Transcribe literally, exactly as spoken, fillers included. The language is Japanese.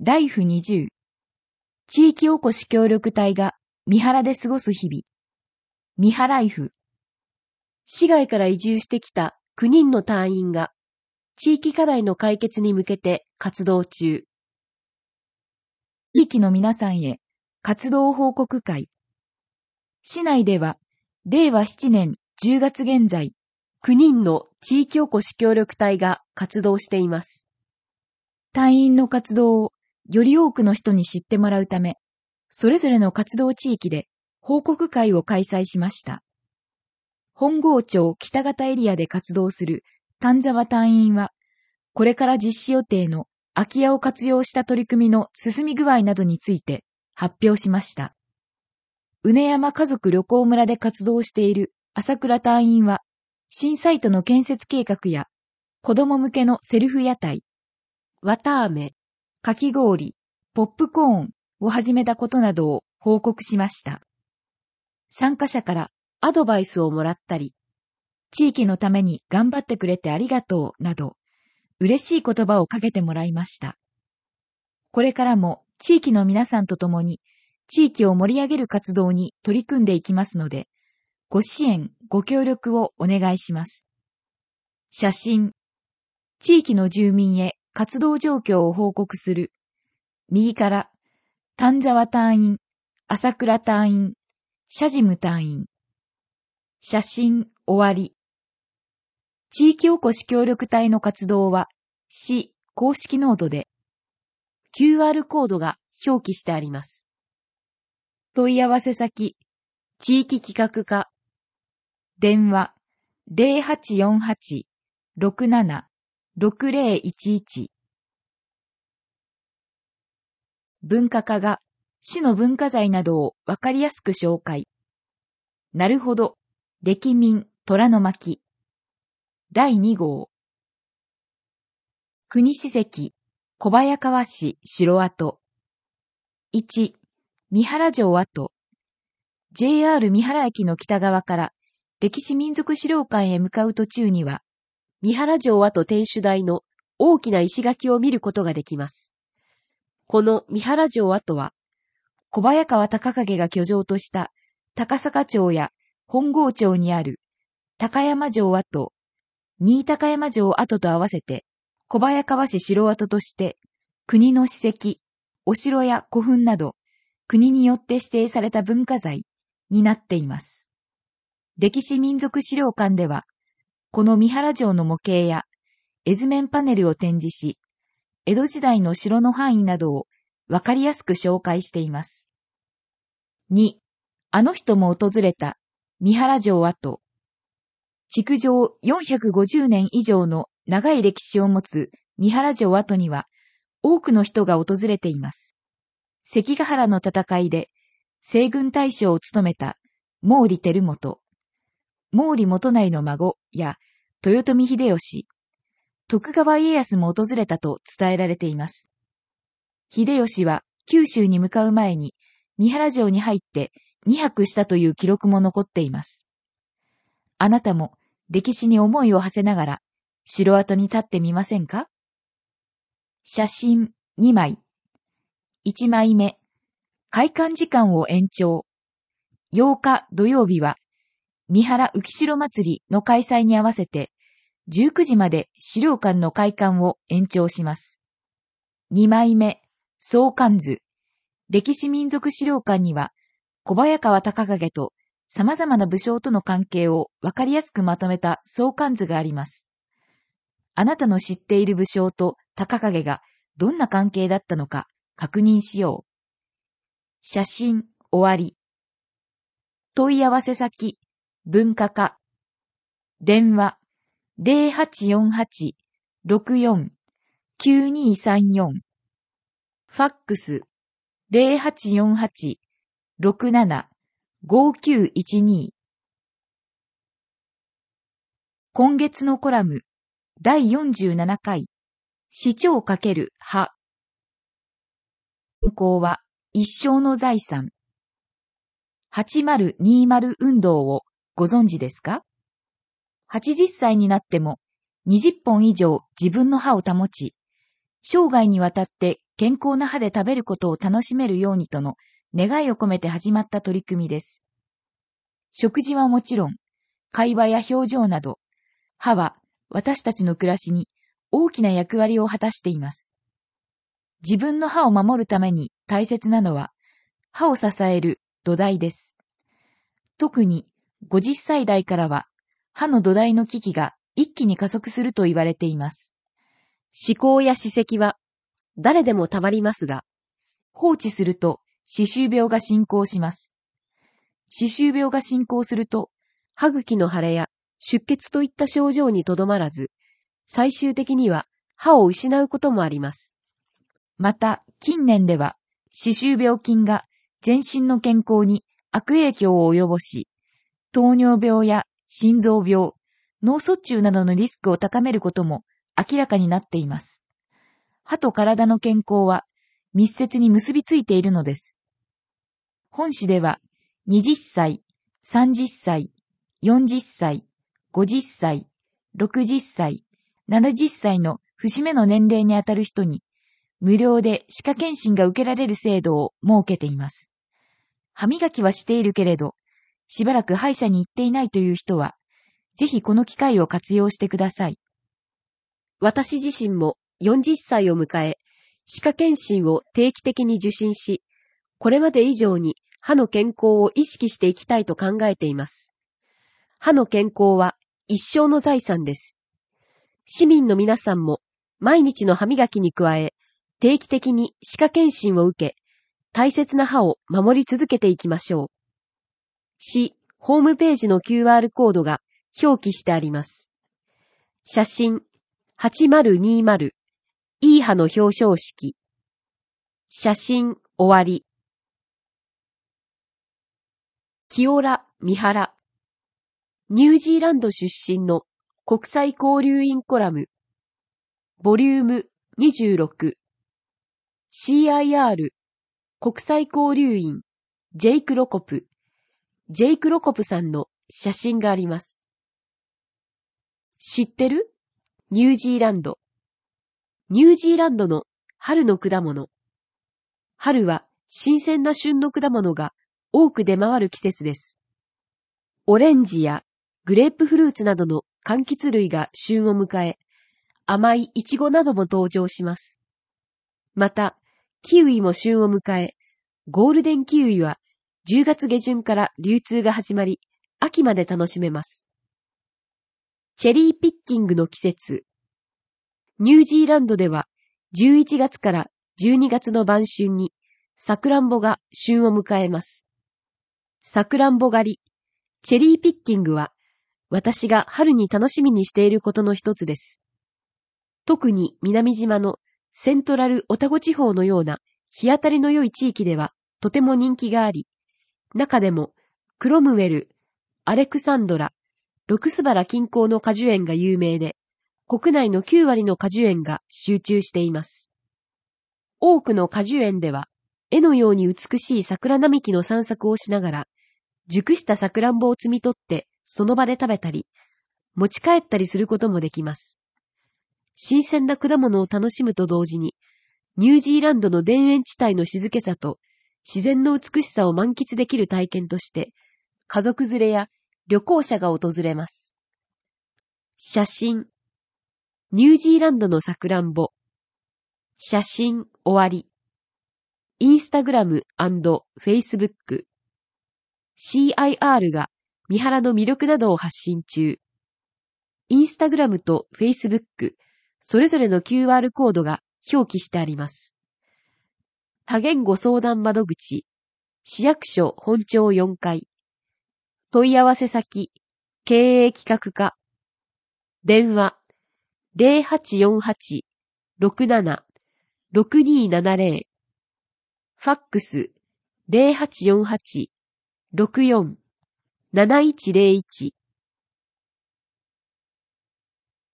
ライフにじゅう。地域おこし協力隊が三原で過ごす日々。三原ライフ。 市外から移住してきたきゅうにんの隊員が地域課題の解決に向けて活動中。 地域の皆さんへ活動報告会。市内ではれいわななねんじゅうがつ現在、 きゅうにんの地域おこし協力隊が活動しています。 隊員の活動をより多くの人に知ってもらうため、それぞれの活動地域で報告会を開催しました。本郷町北方エリアで活動する丹沢隊員は、これから実施予定の空き家を活用した取り組みの進み具合などについて発表しました。うね山家族旅行村で活動している朝倉隊員は、新サイトの建設計画や子供向けのセルフ屋台、 綿飴、 かき氷、ポップコーンを始めたことなどを報告しました。参加者からアドバイスをもらったり、 地域のために頑張ってくれてありがとうなど、嬉しい言葉をかけてもらいました。これからも地域の皆さんと共に地域を盛り上げる活動に取り組んでいきますので、ご支援、ご協力をお願いします。写真。地域の住民へ活動状況を報告する。右から、丹沢隊員、朝倉隊員、社事務隊員。写真終わり。地域おこし協力隊の活動は、市公式ノートで、 キューアール コードが表記してあります。 問い合わせ先、 地域企画課。 電話、ゼロはちよんはち ろくなな ろくゼロいちいち。文化課が、市の文化財などをわかりやすく紹介。なるほど、歴民虎の巻。だいにごう。国史跡、小早川市城跡。いち、三原城跡。ジェイアール 三原駅の北側から歴史民族資料館へ向かう途中には、 三原城跡天守台の大きな石垣を見ることができます。この三原城跡は、 小早川隆景が居城とした高坂町や本郷町にある高山城跡、新高山城跡と合わせて小早川市城跡として国の史跡、お城や古墳など国によって指定された文化財になっています。歴史民族資料館では、この三原城の模型や絵図面パネルを展示し、江戸時代の城の範囲などをわかりやすく紹介しています。に、あの人も訪れた三原城跡。築城よんひゃくごじゅうねん以上の長い歴史を持つ三原城跡には多くの人が訪れています。関ヶ原の戦いで西軍大将を務めた毛利輝元、毛利元就の孫や豊臣秀吉、徳川家康も訪れたと伝えられています。秀吉は九州に向かう前に三原城に入ってにはくしたという記録も残っています。あなたも歴史に思いを馳せながら城跡に立ってみませんか？写真にまい。いちまいめ。開館時間を延長。ようか土曜日は三原浮城祭りの開催に合わせてじゅうくじまで資料館の開館を延長します。にまいめ。相関図。歴史民族資料館には小早川隆景と様々な武将との関係をわかりやすくまとめた相関図があります。あなたの知っている武将と隆景がどんな関係だったのか確認しよう。写真終わり。問い合わせ先、文化課。電話、ゼロはちよんはち ろくよん きゅうにさんよん。ファックス、ゼロはちよんはち ろくなな ごきゅういちに。今月のコラム、だいよんじゅうななかい、市長×派。健康は一生の財産。はちまるにじゅう運動をご存知ですか？はちじゅっさいになってもにじゅっぽん以上自分の歯を保ち、生涯にわたって健康な歯で食べることを楽しめるようにとの願いを込めて始まった取り組みです。食事はもちろん、会話や表情など、歯は私たちの暮らしに大きな役割を果たしています。自分の歯を守るために大切なのは、歯を支える土台です。特にごじゅっさい代からは、歯の土台の危機が一気に加速すると言われています。 歯垢や歯石は誰でもたまりますが、 放置すると歯周病が進行します。歯周病が進行すると、 歯茎の腫れや出血といった症状にとどまらず、最終的には歯を失うこともあります。 また、近年では、歯周病菌が全身の健康に悪影響を及ぼし、糖尿病や心臓病、脳卒中などのリスクを高めることも明らかになっています。歯と体の健康は密接に結びついているのです。本誌では、はたち、さんじゅっさい、よんじゅっさい、ごじゅっさい、ろくじゅっさい、ななじゅっさいの節目の年齢にあたる人に、無料で歯科検診が受けられる制度を設けています。歯磨きはしているけれど、しばらく歯医者に行っていないという人は、ぜひこの機会を活用してください。 私自身もよんじゅっさいを迎え、歯科検診を定期的に受診し、これまで以上に歯の健康を意識していきたいと考えています。歯の健康は一生の財産です。市民の皆さんも毎日の歯磨きに加え、定期的に歯科検診を受け、大切な歯を守り続けていきましょう。市ホームページの キューアール コードが表記してあります。写真はちまるにまるいい歯の表彰式。写真終わり。清良美原。ニュージーランド出身の国際交流員コラム。ボリュームにじゅうろく。シーアイアール 国際交流員ジェイク・ロコプ。ジェイク・ロコプさんの写真があります。知ってる？ニュージーランド。ニュージーランドの春の果物。春は新鮮な旬の果物が多く出回る季節です。オレンジやグレープフルーツなどの柑橘類が旬を迎え、甘いイチゴなども登場します。また、キウイも旬を迎え、ゴールデンキウイはじゅうがつげじゅんから流通が始まり、秋まで楽しめます。チェリーピッキングの季節。ニュージーランドではじゅういちがつからじゅうにがつの晩春にサクランボが旬を迎えます。サクランボ狩り、チェリーピッキングは私が春に楽しみにしていることの一つです。特に南島のセントラルオタゴ地方のような日当たりの良い地域ではとても人気があり、中でもクロムウェル、アレクサンドラ、ロクスバラ近郊の果樹園が有名で、国内のきゅうわりの果樹園が集中しています。多くの果樹園では、絵のように美しい桜並木の散策をしながら、熟したさくらんぼを摘み取ってその場で食べたり、持ち帰ったりすることもできます。新鮮な果物を楽しむと同時に、ニュージーランドの田園地帯の静けさと自然の美しさを満喫できる体験として、家族連れや旅行者が訪れます。写真。ニュージーランドのさくらんぼ。写真終わり。インスタグラム&フェイスブック。シーアイアール が三原の魅力などを発信中。インスタグラムとフェイスブック、それぞれの キューアール コードが表記してあります。多言語相談窓口、市役所本庁よんかい。問い合わせ先、経営企画課。電話、ゼロはちよんはち ろくなな ろくにーななゼロ。ファックス、ゼロはちよんはち ろくよん なないちゼロいち。